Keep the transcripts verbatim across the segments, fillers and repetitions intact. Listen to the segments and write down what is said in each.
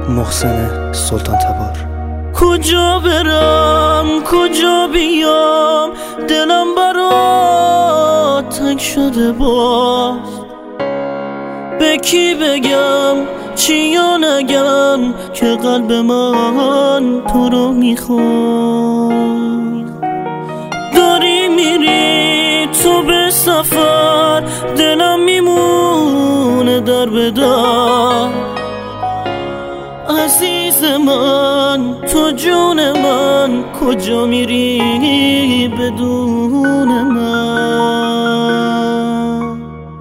محسن سلطان تبار. کجا برم کجا بیام، دلم برات تنگ شده باز. به کی بگم چی یا نگم که قلب من تو رو میخواد. داری میری تو به سفر، دلم میمونه در به در. عزیز من تو جون من، کجا میری بدون من؟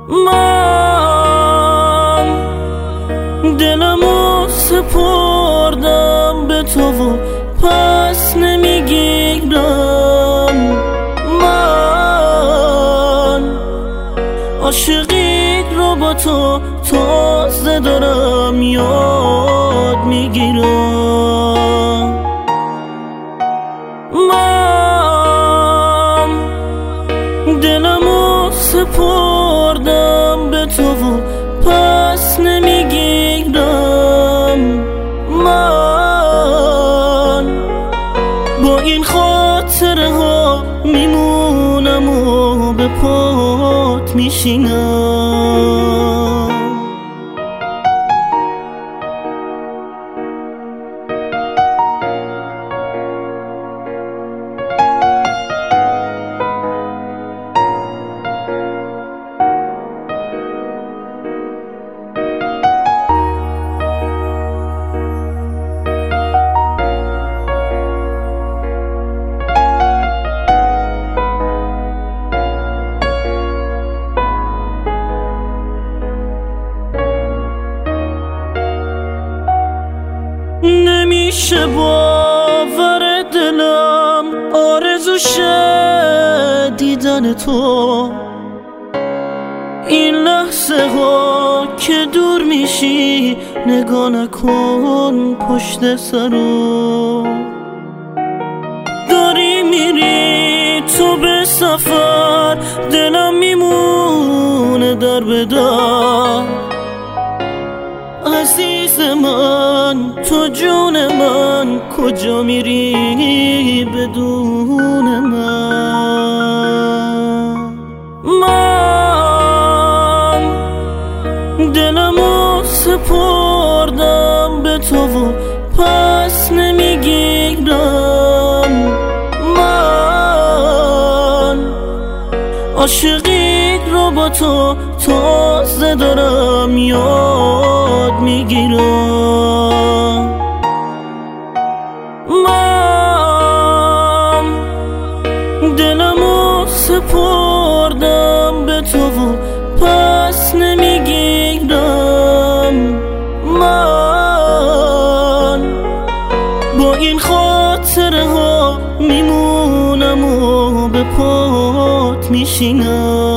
من دلمو سپردم به تو و پس نمیگیرم. من عاشقی رو با تو تازه دارم یاد میگیرم. من دلمو سپردم به تو و پس نمیگیرم. من با این خاطره ها میمونم و به پات میشینم. نمیشه باور دلم آرزوشه دیدن تو. این لحظه ها که دور میشی نگاه نکن پشت سرو. داری میری تو به سفر، دلم میمونه در به در. عزیز من تو جون من، کجا میری بدون من؟ من دلمو سپردم به تو و پس نمیگیرم. من عاشقی رو با تو تازه دارم یاد میگیرم. من دلمو سپردم به تو و پس نمیگیرم. من با این خاطره ها میمونم و به پات میشینم.